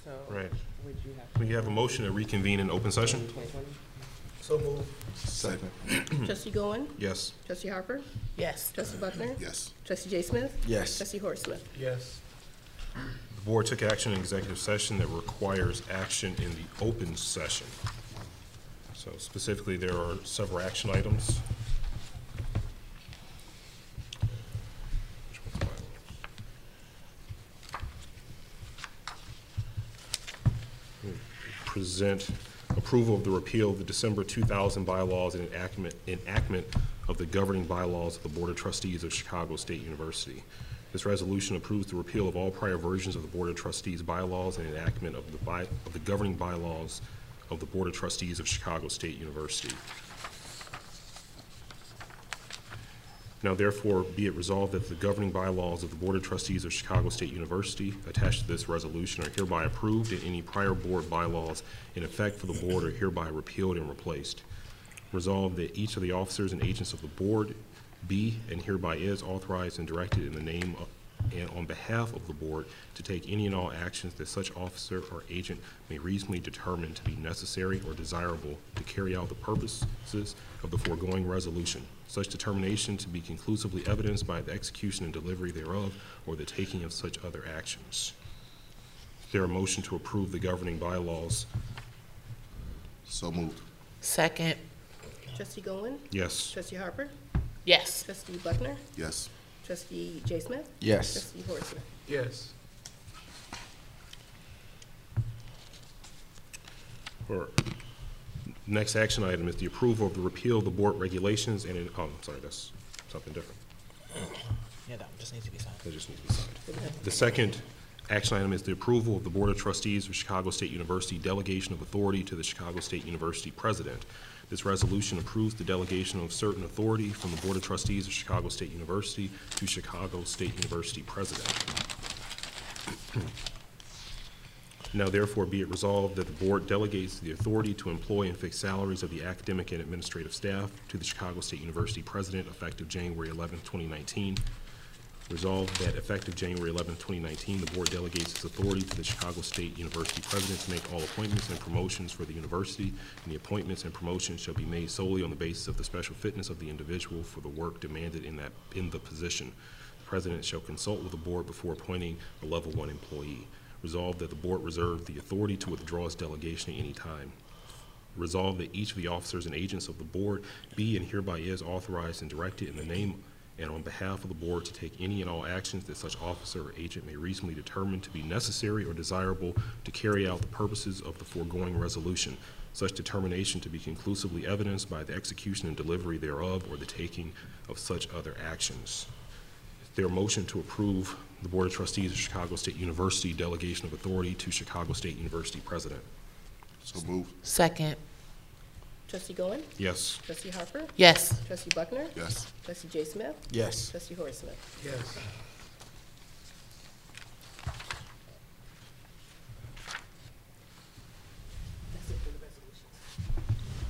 So Right. would you have We have a motion to reconvene in open session? 2020? So move. Second. Trustee Goen? Yes. Trustee Harper? Yes. Trustee Buckner? Yes. Trustee Jay Smith? Yes. Trustee Horace Smith? Yes. The board took action in executive session that requires action in the open session. So specifically, there are several action items. Present approval of the repeal of the December 2000 bylaws and enactment of the governing bylaws of the Board of Trustees of Chicago State University. This resolution approves the repeal of all prior versions of the Board of Trustees bylaws and enactment of the governing bylaws of the Board of Trustees of Chicago State University. Now therefore be it resolved that the governing bylaws of the Board of Trustees of Chicago State University attached to this resolution are hereby approved, and any prior board bylaws in effect for the board are hereby repealed and replaced. Resolved that each of the officers and agents of the board be and hereby is authorized and directed in the name of, and on behalf of the board to take any and all actions that such officer or agent may reasonably determine to be necessary or desirable to carry out the purposes of the foregoing resolution. Such determination to be conclusively evidenced by the execution and delivery thereof or the taking of such other actions. Is there a motion to approve the governing bylaws? So moved. Second. Trustee Goen? Yes. Trustee Harper? Yes. Trustee Buckner? Yes. Trustee Jay Smith? Yes. Trustee Horace Smith? Yes. Or next action item is the approval of the repeal of the board regulations and, oh, I'm sorry, that's something different. Yeah, that just needs to be signed. That just needs to be signed. The second action item is the approval of the Board of Trustees of Chicago State University delegation of authority to the Chicago State University president. This resolution approves the delegation of certain authority from the Board of Trustees of Chicago State University to Chicago State University president. Now therefore be it resolved that the board delegates the authority to employ and fix salaries of the academic and administrative staff to the Chicago State University president effective January 11, 2019. Resolved that effective January 11, 2019, the board delegates its authority to the Chicago State University president to make all appointments and promotions for the university, and the appointments and promotions shall be made solely on the basis of the special fitness of the individual for the work demanded in the position. The president shall consult with the board before appointing a level 1 employee. Resolved that the board reserve the authority to withdraw its delegation at any time. Resolved that each of the officers and agents of the board be and hereby is authorized and directed in the name and on behalf of the board to take any and all actions that such officer or agent may reasonably determine to be necessary or desirable to carry out the purposes of the foregoing resolution. Such determination to be conclusively evidenced by the execution and delivery thereof or the taking of such other actions. Is there a motion to approve the Board of Trustees of Chicago State University delegation of authority to Chicago State University president? So moved. Second. Trustee Goen? Yes. Trustee Harper? Yes. Trustee Buckner? Yes. Trustee Jay Smith? Yes. Trustee Horace Smith? Yes. That's it for the resolutions.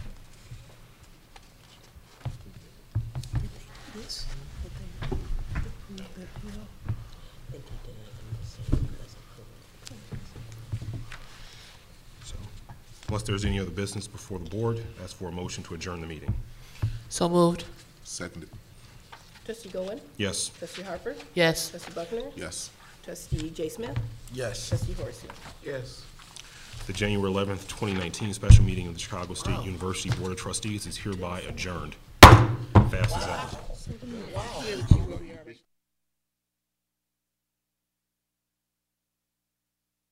So, unless there's any other business before the board, ask for a motion to adjourn the meeting. So moved. Seconded. Trustee Goen? Yes. Trustee Harper? Yes. Trustee Buckner? Yes. Trustee Jay Smith? Yes. Trustee Horace Smith? Yes. The January 11th, 2019 special meeting of the Chicago State University Board of Trustees is hereby adjourned. Fast as that.